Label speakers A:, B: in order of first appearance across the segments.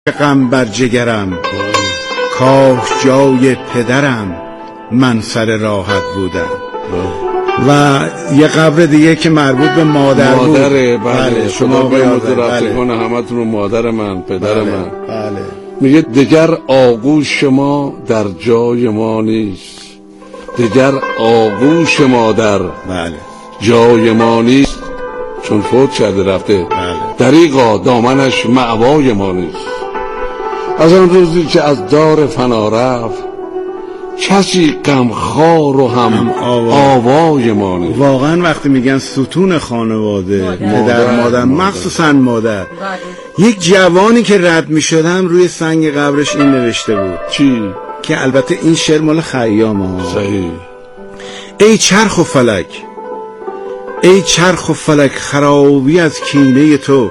A: غم بر جگرم، کاش جای پدرم من سر راحت بودم. و یه قبر دیگه که مربوط به مادر بود.
B: بله شما باید رفته کنه همتون رو مادر من، پدر من.
A: بله.
B: میگه دگر آغوش ما در جای ما نیست، دگر آغوش ما در جای ما نیست، چون فوت کرده رفته. دریغا دامنش مأوای ما نیست. از آن روزی که از دار فنا رفت، کسی غمخوار و هم آوای ما نیست.
A: واقعا وقتی میگن ستون خانواده، پدر مادر، مخصوصا مادر، یک جوانی که رد میشدم روی سنگ قبرش این نوشته بود.
B: چی؟
A: که البته این شعر مال خیامه.
B: صحیح.
A: ای چرخ و فلک، ای چرخ و فلک، خرابی از کینه تو،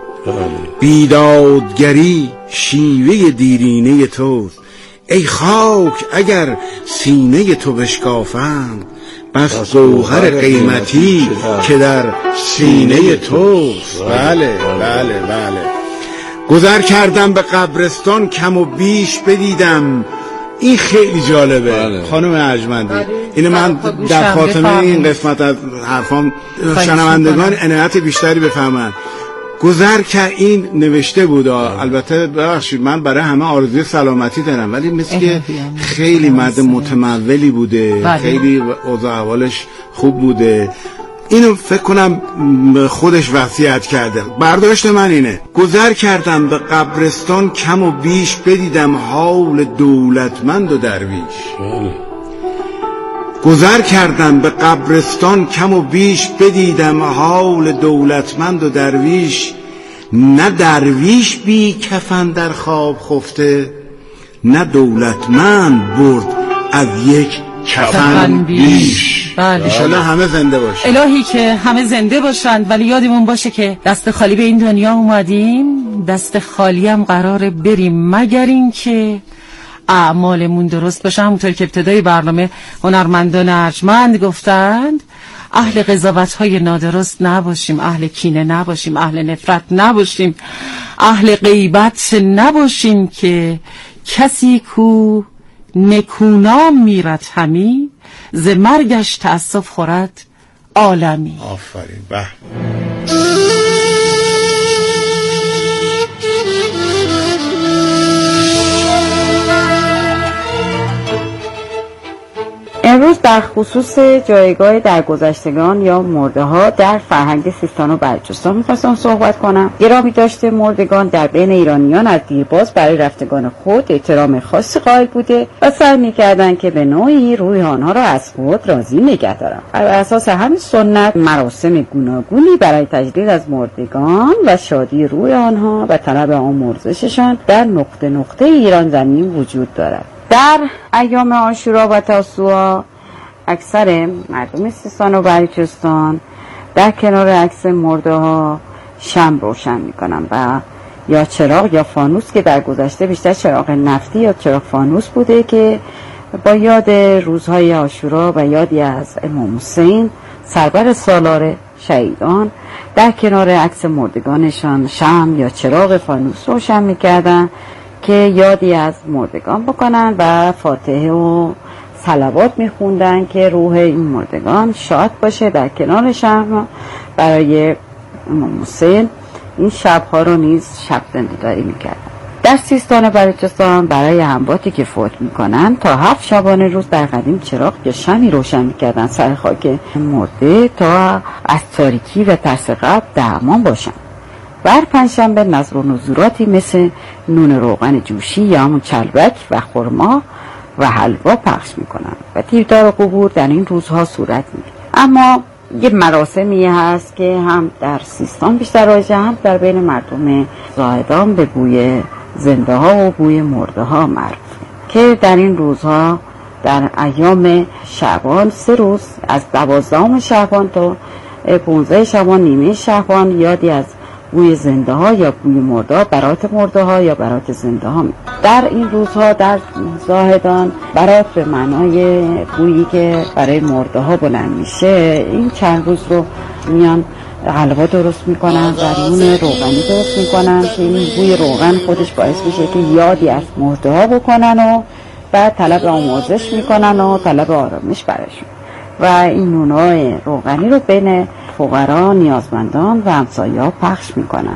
A: بیدادگری شیوه دیرینه تو. ای خاک اگر سینه تو بشکافند، بس گوهر قیمتی که در سینه توست. بله بله بله. گذر کردم به قبرستان، کم و بیش بدیدم. این خیلی جالبه خانم ارجمندی. اینه من در خاتمه این قسمت از حرفام شنوندگان عنایت بیشتری بفهمن. گذر که این نوشته بود. البته ببخشید من برای همه آرزوی سلامتی دارم، ولی مثل که خیلی مرد متمولی بوده، خیلی اوضاع احوالش خوب بوده. اینو فکر کنم خودش وصیت کرده. برداشت من اینه: گذر کردم به قبرستان، کم و بیش بدیدم حال دولتمند و درویش. گذر کردم به قبرستان، کم و بیش بدیدم حال دولتمند و درویش. نه درویش بی کفن در خواب خفته، نه دولتمند برد از یک کفن بیش.
C: بله.
A: انشالله همه زنده باشن.
C: الهی که همه زنده باشند، ولی یادمون باشه که دست خالی به این دنیا اومدیم، دست خالی هم قراره بریم، مگر این که اعمالمون درست باشه. همونطور که ابتدای برنامه هنرمندان ارجمند گفتند، اهل قضاوت‌های نادرست نباشیم، اهل کینه نباشیم، اهل نفرت نباشیم، اهل غیبت نباشیم، که کسی کو نکونام میرد همی، ز مرگش تأسف خورد عالمی.
A: آفرین. به
D: امروز در خصوص جایگاه درگذشتگان یا مرده ها در فرهنگ سیستان و بلوچستان می‌خواستم صحبت کنم. گرامی داشته مردگان در بین ایرانیان از دیرباز برای رفتگان خود احترام خاصی قائل بوده و سعی می‌کردند که به نوعی روح آنها را از خود راضی نگه دارند. بر اساس همین سنت مراسم گوناگونی برای تجلیل از مردگان و شادی روح آنها و طلب آمرزششان در نقطه نقطه ایران زمین وجود دارد. در ایام عاشورا و تاسوعا اکثر مردم سیستان و بلوچستان در کنار عکس مرده ها شمع روشن میکنن و یا چراغ یا فانوس، که در گذشته بیشتر چراغ نفتی یا چراغ فانوس بوده، که با یاد روزهای عاشورا و یادی از امام حسین سرور سالار شهیدان در کنار عکس مردگانشان شمع یا چراغ فانوس روشن میکردن که یادی از مردگان بکنن و فاتحه و صلوات میخوندن که روح این مردگان شاد باشه. در کنار شمع برای امام حسین این شبها رو نیز شب زنده‌داری میکردن. در سیستان و بلوچستان برای امواتی که فوت میکنن تا 7 شبانه روز در قدیم چراغ یا شمعی روشن میکردن سر خاک مرده تا از تاریکی و ترس قبر در امان باشن. بر پنجشنبه نذر و نذوراتی مثل نون روغن جوشی یا همون چلبک و خرما و حلوا پخش میکنن و دیدار قبور در این روزها صورت میگیره. اما یه مراسمی هست که هم در سیستان بیشتر رایجه، هم در بین مردم زاهدان به بوی زنده ها و بوی مرده ها معروفه، که در این روزها در ایام شعبان 3 روز از 12 شعبان تا 15 شعبان نیمه شعبان یادی از بوی زنده ها یا بوی مرده ها، برات مرده ها یا برات زنده ها. در این روزها در زاهدان برات به معنای بویی که برای مرده ها بلند میشه، این چند روز رو میان حلوا درست میکنن، قلیون روغنی درست میکنن که این بوی روغن خودش باعث میشه که یادی از مرده ها بکنن و بعد طلب آموزش میکنن و طلب آرامش برشون و این نونای روغنی رو بین فقرا، نیازمندان و همسایه ها پخش میکنن.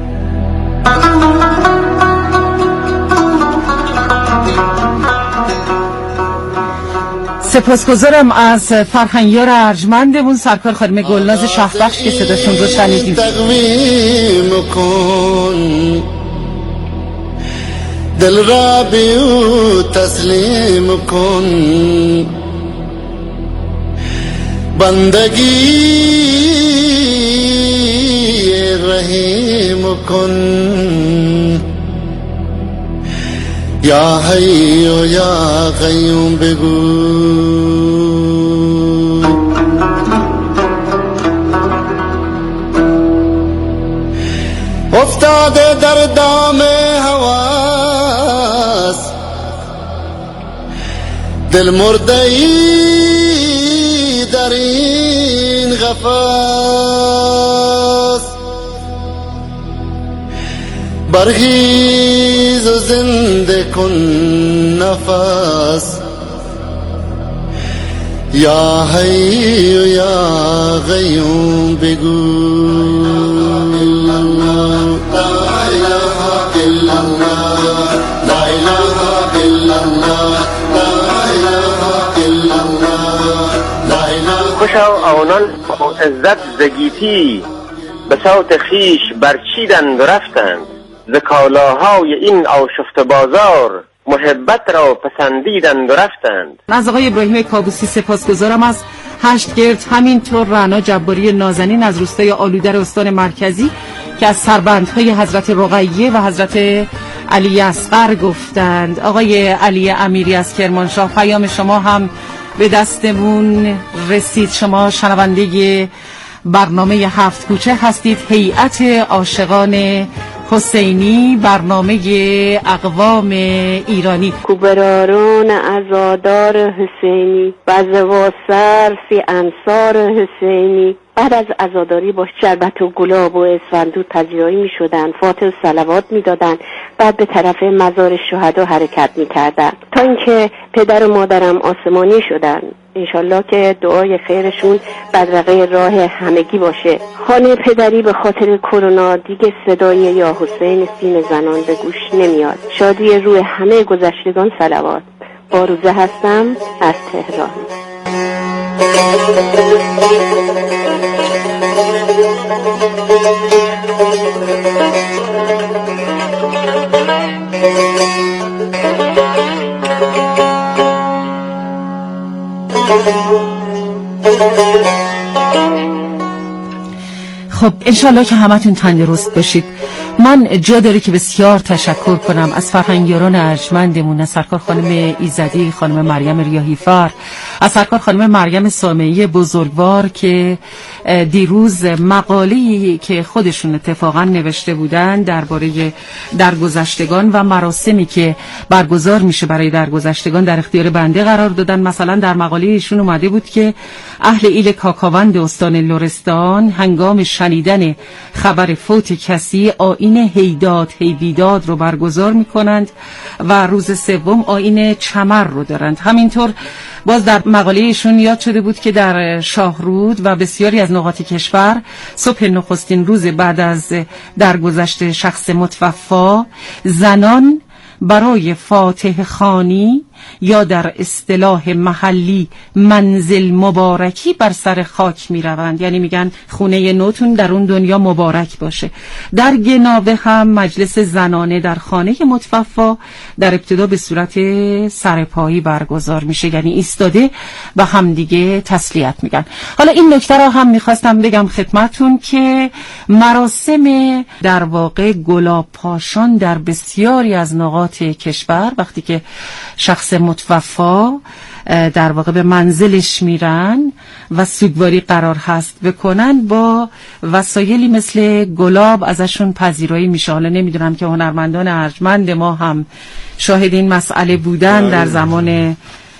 C: سپاسگزارم از فرهنگیار ارجمندمون سرکار خانم گلناز شهبخش که صداشون رو شنیدیم.
E: تقویم کن دل را به او تسلیم کن، بندگی رحیم کن، یا حی و یا قیوم بگو. افتاده در دام هواس دل مرده‌ای در این قفس، برخیز و زنده کن نفس، یا حی و یا قیوم بگو.
F: خوشا آنان با عزت زگیتی به صوت خیش برچیدند و رفتند، ز کالاهای این آشفته بازار محبت را پسندیدند و رفتند.
C: از آقای ابراهیم کابوسی سپاسگزارم. از هشتگرد همینطور رعنا جباری نازنین از روستای آلودر استان مرکزی که از سربندهای حضرت رقیه و حضرت علی اصغر گفتند. آقای علی امیری از کرمانشاه پیام شما هم به دستمون رسید. شما شنونده برنامه هفت کوچه هستید. هیئت عاشقان حسینی، برنامه اقوام ایرانی.
G: کوبرارون عزادار حسینی و زواسر فی انصار حسینی. بعد از عزاداری با شربت و گلاب و اسفندود پذیرایی می شدن، فاتح و صلوات می دادن، بعد به طرف مزار شهدا حرکت می کردن تا اینکه پدر و مادرم آسمانی شدن. انشالله که دعای خیرشون بدرقه راه همگی باشه. خانه پدری به خاطر کرونا دیگه صدای یا حسین سین زنان به گوش نمیاد. شادی روی همه گذشتگان صلوات. باروزه هستم از تهران.
C: خب انشالله که همتون تندرست باشید. من جا داره که بسیار تشکر کنم از فرهنگیاران ارجمندمون، از سرکار خانم ایزدی، خانم مریم ریاحی‌فر، از سرکار خانم مریم سامعی بزرگوار که دیروز مقاله‌ای که خودشون اتفاقا نوشته بودن درباره درگذشتگان و مراسمی که برگزار میشه برای درگذشتگان در اختیار بنده قرار دادن. مثلا در مقاله ایشون اومده بود که اهل ایل کاکاوند استان لرستان هنگام شنیدن خبر فوت کسی آیین هیداد هیبیداد رو برگزار میکنند و روز سوم آیین چمر رو دارند. همینطور باز در مقاله ایشون یاد شده بود که در شاهرود و بسیاری از نقاط کشور صبح نخستین روز بعد از درگذشت شخص متوفا زنان برای فاتح خوانی یا در اصطلاح محلی منزل مبارکی بر سر خاک می روند، یعنی میگن خونه نوتون در اون دنیا مبارک باشه. در گناوه هم مجلس زنانه در خانه متوفا در ابتدا به صورت سرپایی برگزار میشه، یعنی ایستاده و همدیگه تسلیت میگن. حالا این نکته را هم میخواستم بگم خدمتون که مراسم در واقع گلاب پاشان در بسیاری از نقاط کشور وقتی که شخص متوفا در واقع به منزلش میرن و سوگواری قرار هست بکنن با وسایلی مثل گلاب ازشون پذیرایی میشه. حالا نمیدونم که هنرمندان ارجمند ما هم شاهد این مسئله بودن در زمان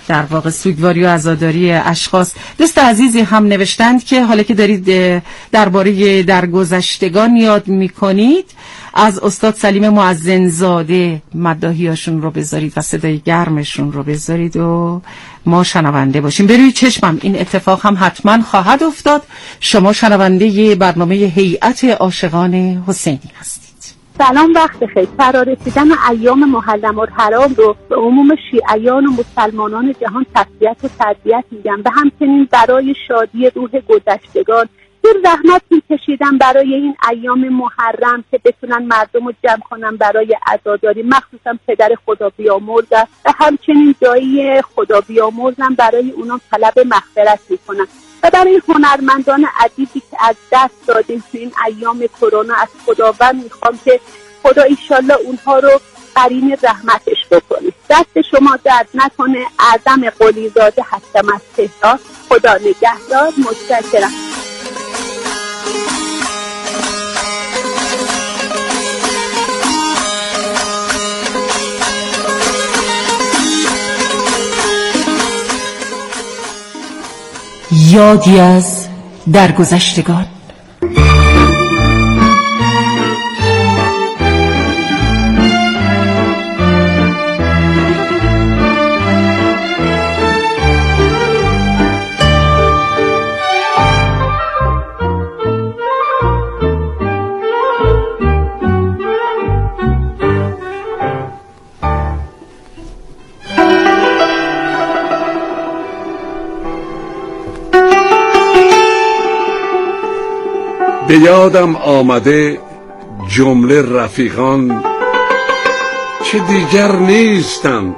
C: در واقع سوگواری و عزاداری اشخاص. دوست عزیزی هم نوشتند که حالا که دارید درباره درگذشتگان یاد میکنید، از استاد سلیم مؤذنزاده مداحیاشون رو بذارید و صدای گرمشون رو بذارید و ما شنونده باشیم. بروی چشمم این اتفاق هم حتما خواهد افتاد. شما شنونده برنامه هیئت عاشقان حسینی هستید.
H: سلام، وقت خیر. فرارسیدن ایام محرم الحرام رو به عموم شیعیان و مسلمانان جهان تسلیت و تربیت میگم و همچنین برای شادی روح گذشتگان دیر زحمت میکشیدن برای این ایام محرم که بتونن مردم رو جمع کنن برای عزاداری، مخصوصا پدر خدا بیامرز و همچنین دایی خدا بیامرزم برای اونا طلب مغفرت میکنن و برای هنرمندان عزیزی که از دست دادیم تو این ایام کرونا از خداوند میخوام که خدا ایشالله اونها رو قرین رحمتش بکنه. دست شما درد نکنه. اعظم قلیزاده هستم از تهران. خدا نگهدار. متشکرم.
C: یادی از درگذشتگان.
B: به یادم آمده جمله رفیقان که دیگر نیستند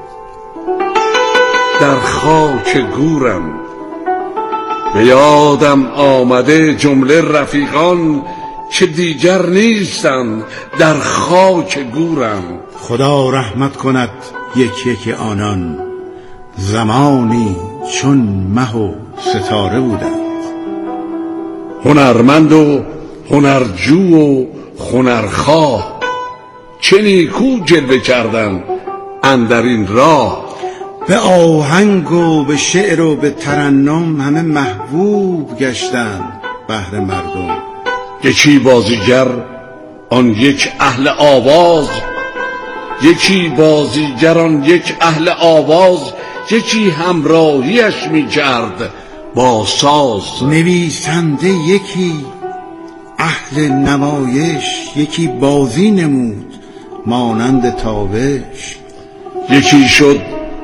B: در خاک گورم. به یادم آمده جمله رفیقان که دیگر نیستند در خاک گورم.
A: خدا رحمت کند یک یک آنان، زمانی چون مه و ستاره بودند.
B: هنرمند و هنرجو و هنرخواه چه نیکو جلوه کردن اندر این راه.
A: به آهنگ و به شعر و به ترنم همه محبوب گشتند بهر مردم.
B: یکی بازیگر آن یک اهل آواز، یکی بازیگر آن یک اهل آواز، یکی همراهیش می کرد با ساز.
A: نویسنده یکی اهل نمایش، یکی بازی نمود مانند تابش.
B: یکی شد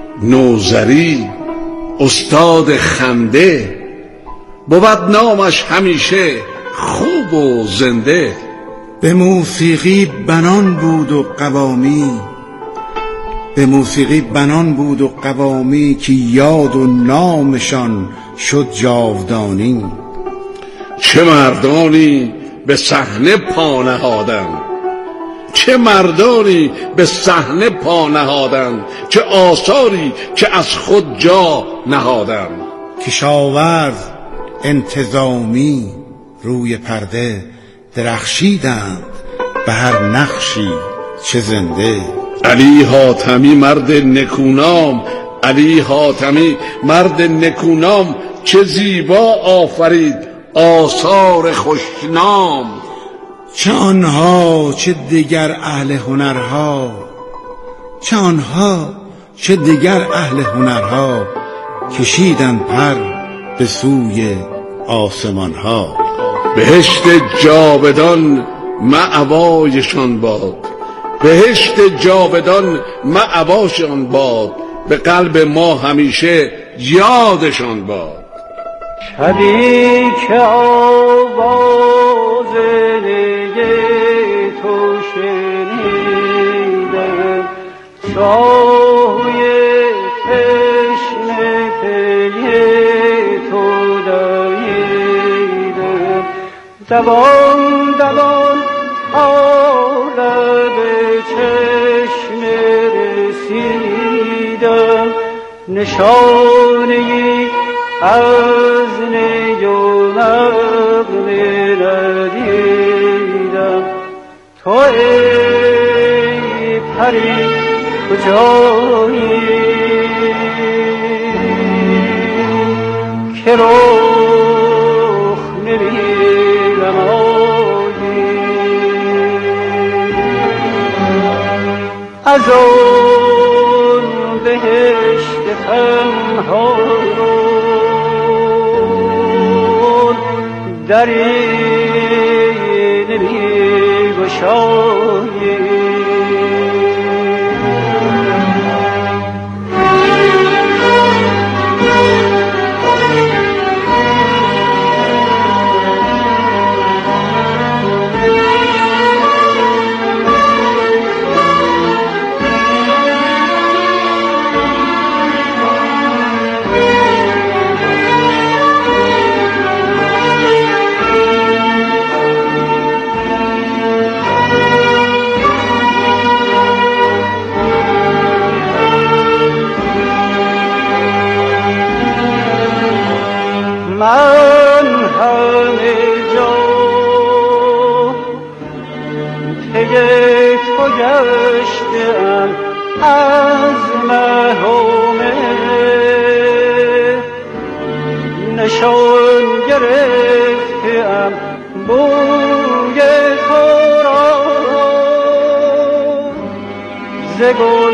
B: نوذری استاد خنده، بود نامش همیشه خوب و زنده.
A: به موسیقی بنان بود و قوامی، به موسیقی بنان بود و قوامی که یاد و نامشان شد جاودانی.
B: چه مردانی به صحنه پا نهادند، چه مردانی به صحنه پا نهادند، چه آثاری که از خود جا نهادند.
A: کشاورز انتظامی روی پرده درخشیدند به هر نقشی چه زنده.
B: علی حاتمی مرد نکونام، علی حاتمی مرد نکونام چه زیبا آفرید آثار خوشنام.
A: چه آنها چه دیگر اهل هنرها، چه آنها چه دیگر اهل هنرها کشیدن پر به سوی آسمانها.
B: بهشت جاودان مأوایشان باد، بهشت جاودان مأواشان باد، به قلب ما همیشه یادشان باد.
I: شبی که آواز نی تو شنیدم، سایه تشنه پی تو دویدم، دوان دوان آلب چشم رسیدم، نشانه‌ای از نی و نغمه ندیدم. تو ای پری کجایی؟ رخ نمی‌نمایی از اون بهشت پنهان دری نمی‌گشایی من همه جا پی تو گشتم از محومه نشان گرفتم بوی تو را ز گل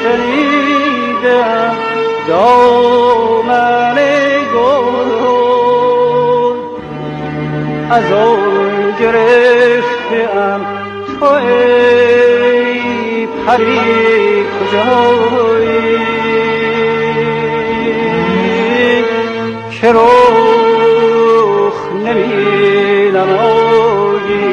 I: شنیدم دامن از آن گرفتم تو ای پری کجایی که رخ نمی‌نمایی.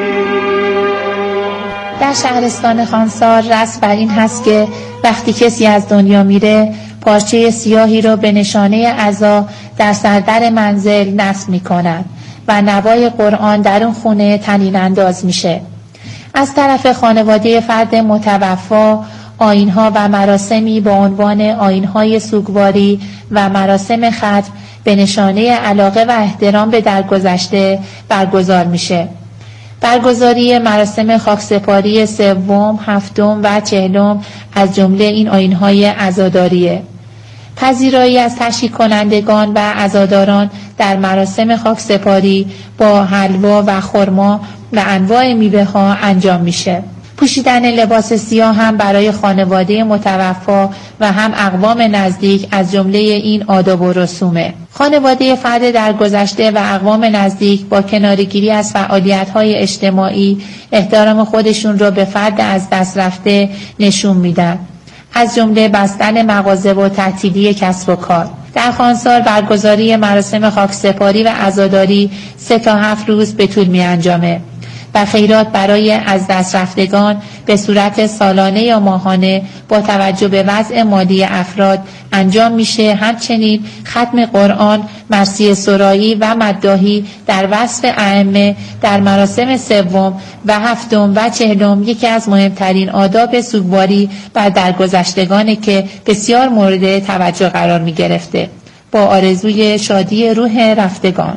J: در شهرستان خانسار رسم بر این هست که وقتی کسی از دنیا میره پارچه سیاهی رو به نشانه عزا در سردر منزل نصب میکنن و نوای قرآن در اون خونه طنین انداز میشه. از طرف خانواده فرد متوفا آیین‌ها و مراسمی با عنوان آیین‌های سوگواری و مراسم ختم به نشانه علاقه و احترام به درگذشته برگزار میشه. برگزاری مراسم خاکسپاری سوم، هفتم و چهلم از جمله این آیین‌های عزاداریه. پذیرایی از تشریک کنندگان و عزاداران در مراسم خاکسپاری با حلوا و خرما و انواع میوه ها انجام میشه. پوشیدن لباس سیاه هم برای خانواده متوفا و هم اقوام نزدیک از جمله این آداب و رسومه. خانواده فرد درگذشته و اقوام نزدیک با کناره‌گیری از فعالیت‌های اجتماعی احترام خودشون رو به فرد از دست رفته نشون میدن، از جمله بستن مغازه و تعطیلی کسب و کار. در خانسار برگزاری مراسم خاکسپاری و عزاداری 3 تا 7 روز به طول می انجامه و خیرات برای از دست رفتگان به صورت سالانه یا ماهانه با توجه به وضع مالی افراد انجام میشه. همچنین ختم قرآن، مرثیه سرایی و مداحی در وصف ائمه در مراسم سوم و هفتم و چهلم یکی از مهمترین آداب سوگواری بر درگذشتگانه که بسیار مورد توجه قرار می گرفته. با آرزوی شادی روح رفتگان.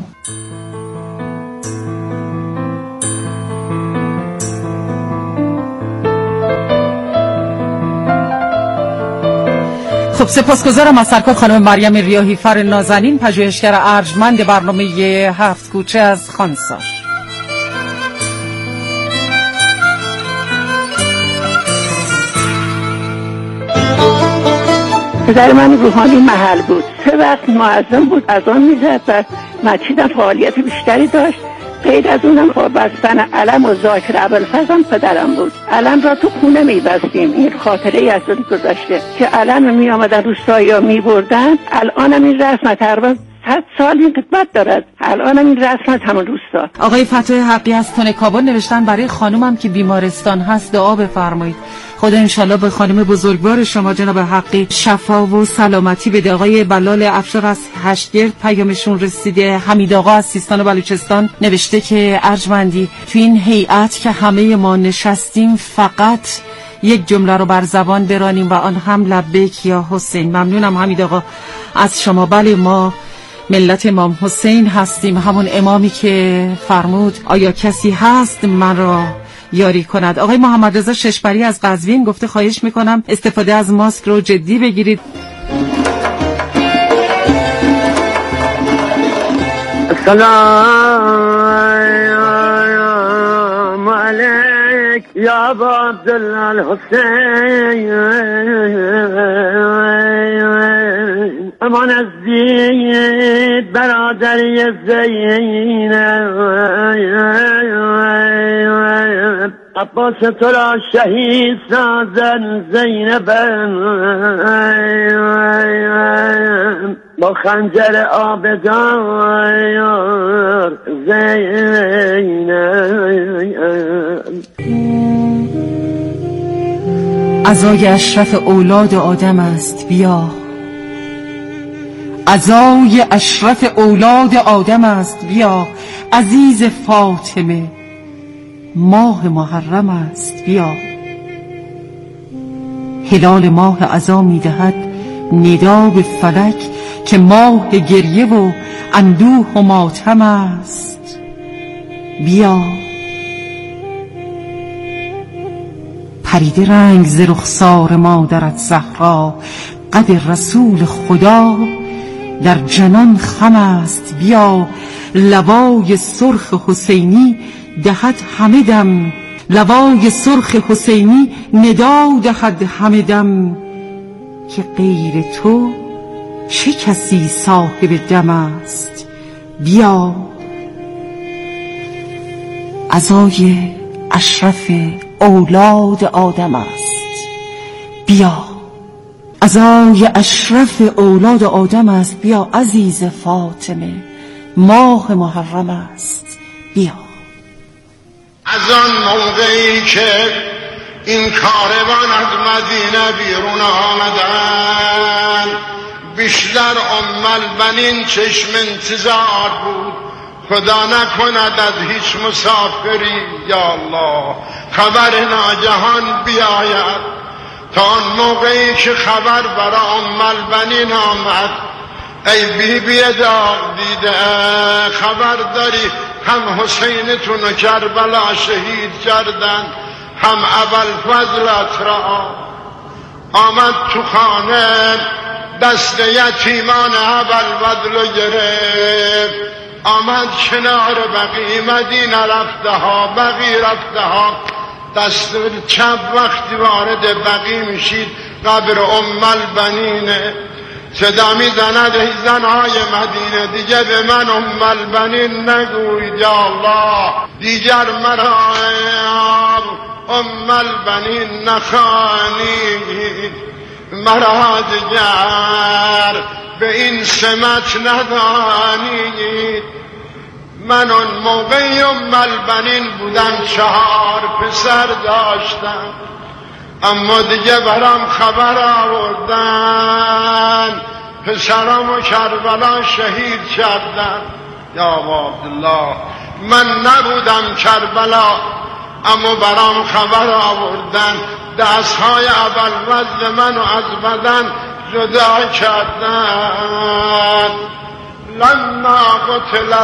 C: خب سپاسگزارم از سرکار خانم مریم ریاحی فر نازنین، پژوهشگر ارجمند برنامه 7 کوچه از خانسار.
H: پدر من روحانی محل بود، 3 وقت معظم بود، اذان میزد و مسجدم فعالیت بیشتری داشت. غیر از اونم بستن علم و ذاکر ابوالفضل پدرم بود. علم را تو خونه میبستیم. این خاطره ای از گذشته که علم می آمدن روستایی ها میبردن. الانم این رسم تقریبا 100 سال این خدمت دارد. الانم این رسم همون روستا.
C: آقای فتوح حقی از تونکابان نوشتن برای خانومم که بیمارستان هست دعا بفرمایید. خدا انشالله به خانم بزرگوار شما جناب حقی شفا و سلامتی بده. آقای بلال افشار از هشتگرد پیامشون رسیده. حمید آقا از سیستان و بلوچستان نوشته که ارجمندی تو این هیئت که همه ما نشستیم فقط یک جمله رو بر زبان برانیم و آن هم لبیک یا حسین. ممنونم حمید آقا از شما. بله ما ملت امام حسین هستیم، همون امامی که فرمود آیا کسی هست من را یاری کند. آقای محمد رضا ششبری از قزوین گفته خواهش میکنم استفاده از ماسک رو جدی بگیرید.
K: سلام علیک یا ابا عبدالله الحسین امان از دید برادری زینب عباس تو را شهید سازن زینبم با خنجر آبدار زینب.
C: عزای اشرف اولاد آدم است بیا، عزای اشرف اولاد آدم است بیا، عزیز فاطمه ماه محرم است بیا. هلال ماه عزا می دهد ندا به فلک که ماه گریه و اندوه و ماتم است بیا. پریده رنگ ز رخسار مادرت زهرا، قد رسول خدا در جنان خم است بیا. لوای سرخ حسینی دهد همه دم، لوای سرخ حسینی ندا دهد همه دم که غیر تو چه کسی صاحب دم است بیا. عزای اشرف اولاد آدم است بیا، عزای اشرف اولاد آدم است بیا. عزیز فاطمه ماه محرم است بیا.
L: از آن موقعی که این کاروان از مدینه بیرون آمدن بیشتر البنین چشم انتظار بود خدا نکند از هیچ مسافری یا الله خبر ناگهان بیاید. تا آن موقعی که خبر برای البنین آمد ای بی بی داغ دیده خبر داری هم حسینتون و کربلا شهید کردن هم ابوالفضلت را. آمد تو خانه دست یتیمان ابوالفضل گرفت، آمد کنار بقی مدینه رفته ها بقی رفته ها. دست چپ وقتی وارد بقی میشید قبر البنینه صدا میزند ای زنهای مدینه دیگه به من البنین نگوید یا الله، دیگر مرا البنین نخوانید، مرا دیگر به این سمت ندانید. من اون موقعی البنین بودم 4 پسر داشتم اما دیگه برام خبر آوردن پسرامو کربلا شهید کردن. یا عبدالله من نبودم کربلا اما برام خبر آوردن دستهای ابوالفضل منو از بدن جدا کردن. لما قتل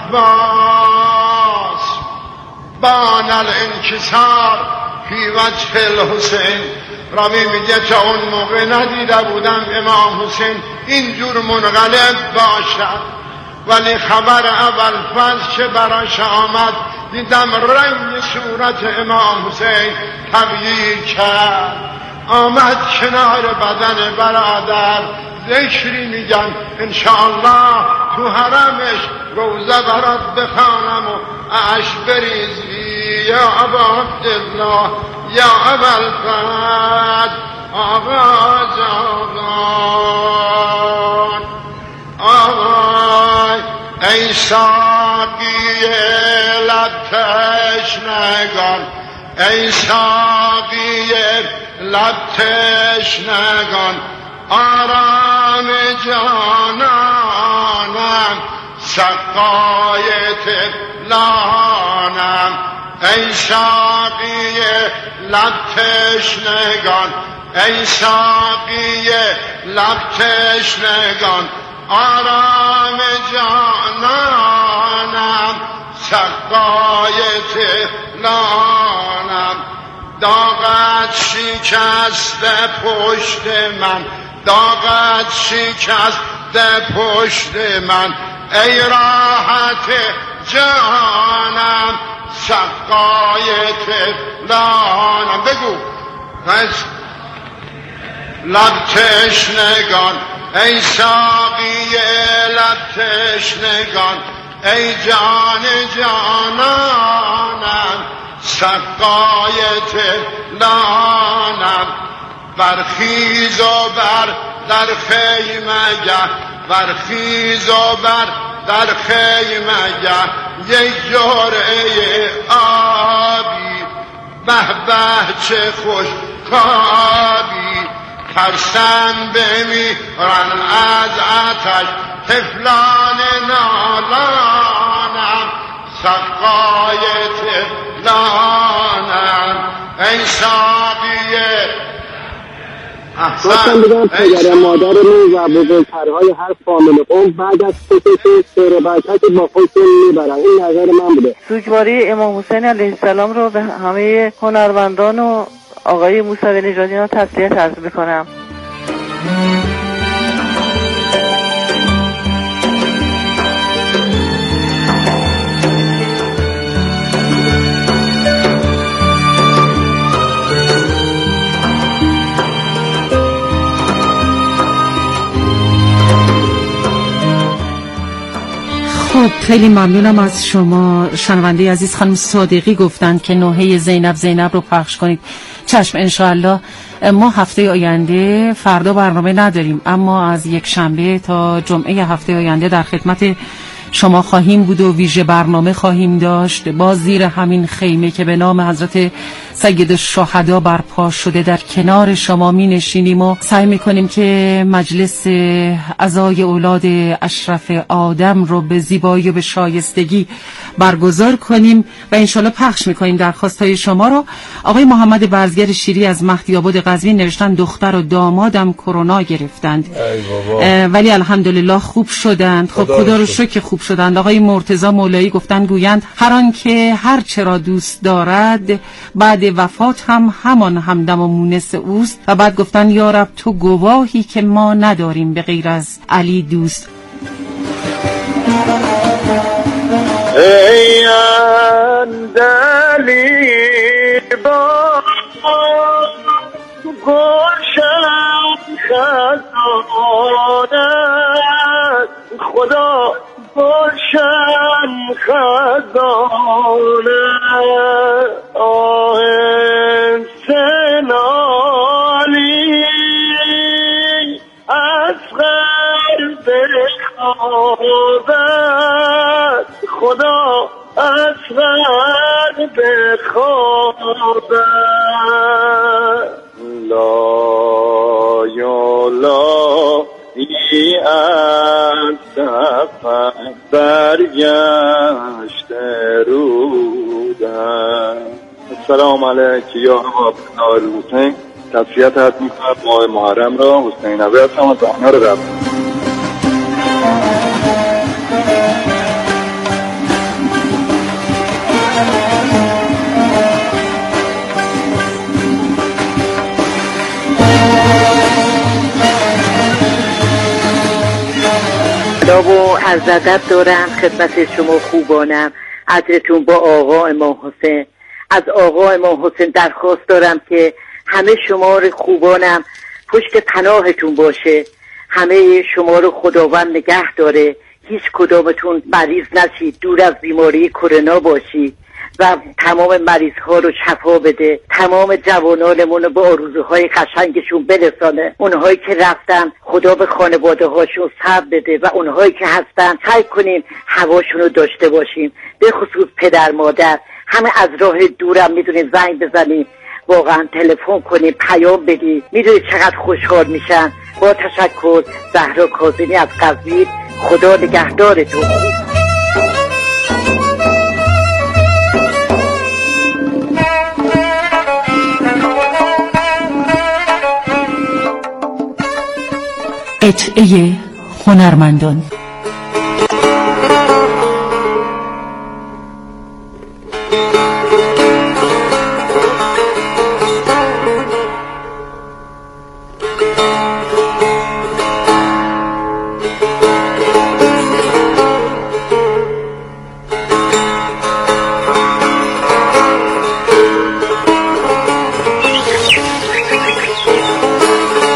L: العباس بان الانکسار فی وجه الحسین. راوی میگه تا اون موقع ندیده بودم امام حسین اینجور منقلب باشد، ولی خبر ابوالفضل که براش آمد دیدم رنگ صورت امام حسین تغییر کرد. آمد کنار بدن برادر ذکری میگن انشاءالله تو حرمش روزه برات بخوانم و اش بریزی یا ابا عبدالله یا ابوالفضل آقا جان آقای ای ساقی لب تشنگان ای ساقی لب تشنگان آرام جانانم سقای طفلانم ای ساقی لب تشنگان ای ساقی لب تشنگان آرام جانانم سقای طفلانم. داغت شکست پشت من داغت شکست پشت من ای راحت جانم سقای طفلانم بگو از لب تشنگان ای ساقی لب تشنگان ای جان جانانم سقای طفلانم برخیز و بر در خیمگه برخیز و بر در خیمگه یک جرعه آبی به به چه خوش کابی ترسم بمیرن از آتش طفلان نالانم سقای طفلانم ای ساقیه
M: خواستم بگم پدر مادرمون و بزرگترهای هر فامیل قوم بعد از خصوص سیر برکت با خودشون میبرن. این نظر من بوده.
N: سوگواری امام حسین علیه السلام رو به همه هنرمندان و آقای موسوی نژادیان تسلیت عرض میکنم.
C: خب خیلی ممنونم از شما شنونده عزیز. خانم صادقی گفتند که نوحه زینب رو پخش کنید. چشم انشاءالله. ما هفته آینده فردا برنامه نداریم، اما از یک شنبه تا جمعه هفته آینده در خدمت شما خواهیم بود و ویژه برنامه خواهیم داشت باز زیر همین خیمه که به نام حضرت سید الشهدا برپا شده در کنار شما می نشینیم و سعی می کنیم که مجلس عزای اولاد اشرف آدم رو به زیبایی و به شایستگی برگزار کنیم و انشالله پخش می کنیم درخواستهای شما رو. آقای محمد برزگر شیری از مهدی آباد قزوین نوشتن دختر و دامادم کرونا گرفتند ولی الحمدلله خوب شدند. خب خدا رو شکر خوب شدند. آقای مرتضی مولایی گفتن گویند هر آن که هر چرا دوست دارد بعد وفات هم همان همدم و مونس اوست. و بعد گفتن یا رب تو گواهی که ما نداریم به غیر از علی دوست.
K: ای اندلی با گلشن خزانت خدا گلشن خزانت آهن سنالی از غرب خوابت خدا از غرب خوابت لا یالا ای از سفر برگشته رودم. السلام علیک یا ابناء الحسین. تسلیت عرض میکنم ماه محرم را. حسین نوی هستم از احنار رب.
O: و عرض ادب دارم خدمت شما خوبانم. عطرتون با آقا امام حسین. از آقا امام حسین درخواست دارم که همه شما رو خوبانم پشت پناهتون باشه. همه شما رو خداوند نگه داره. هیچ کدامتون مریض نشید، دور از بیماری کرونا باشید و تمام مریض ها رو شفا بده. تمام جوانانمون رو به آرزوهای قشنگشون برسانه. اونهایی که رفتن خدا به خانواده هاشون صبر بده و اونهایی که هستن سعی کنیم هواشون رو داشته باشیم. به خصوص پدر مادر همه از راه دورم میدونیم زنگ بزنیم، واقعا تلفن کنیم، پیام بدیم، میدونید چقدر خوشحال میشن. با تشکر. زهرا کاظمی از قزوین. خدا نگهدارتون.
C: قطعه هنرمندان.